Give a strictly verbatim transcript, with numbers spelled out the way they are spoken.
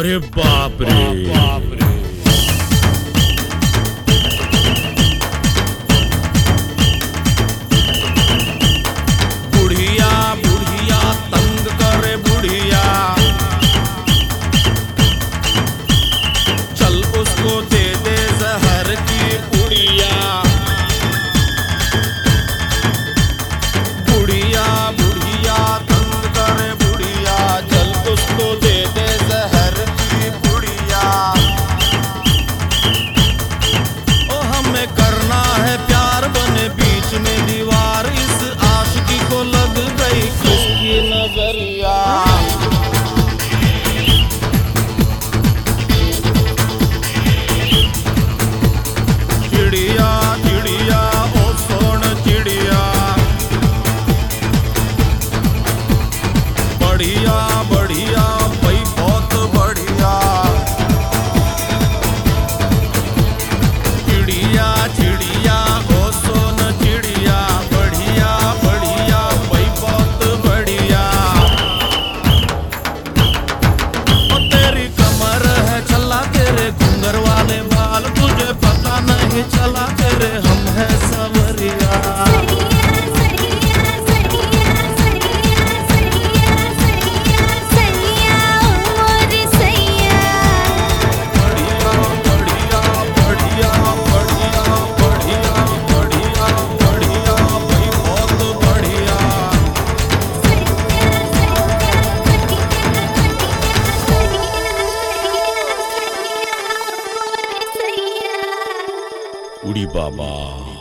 अरे बाप रे, बाप रे। बुढ़िया बुढ़िया तंग करे बुढ़िया, चल उसको दे दे जहर की पुड़िया। बुढ़िया बुढ़िया तंग करे बुढ़िया, चल उसको दे दे जहर की पुड़िया। ओ हमें करना है प्यार बने बीच में दीवार, इस आशिकी को लग गई किसकी नजरिया। चिड़िया चिड़िया ओ सोन चिड़िया, बढ़िया बढ़िया भाई बहुत बढ़िया। चिड़िया चिड़िया ओ सोन चिड़िया, बढ़िया बढ़िया भाई बहुत बढ़िया। ओ तेरी कमर है छल्ला, तेरे घुंघर वाले बाल, तुझे पता नहीं चला तेरे हम है सवरिया। उड़ी बाबा।